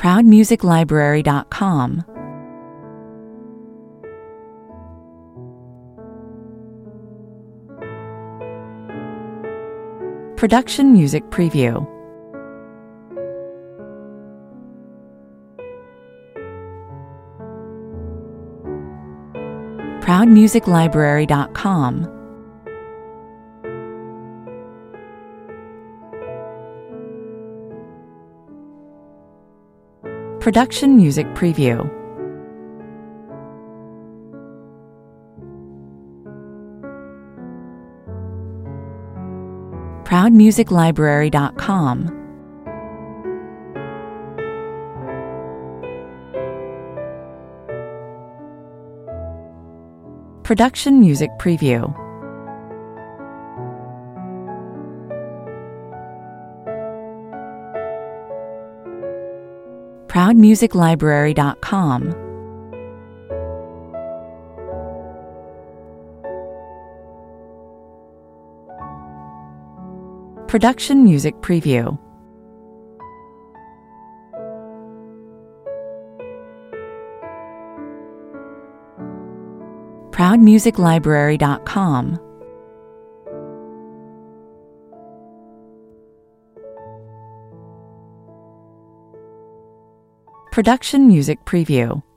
ProudMusicLibrary.com. Production Music Preview. ProudMusicLibrary.com. Production Music Preview. ProudMusicLibrary.com. Production Music Preview. ProudMusicLibrary.com. Production Music Preview. ProudMusicLibrary.com. Production Music Preview.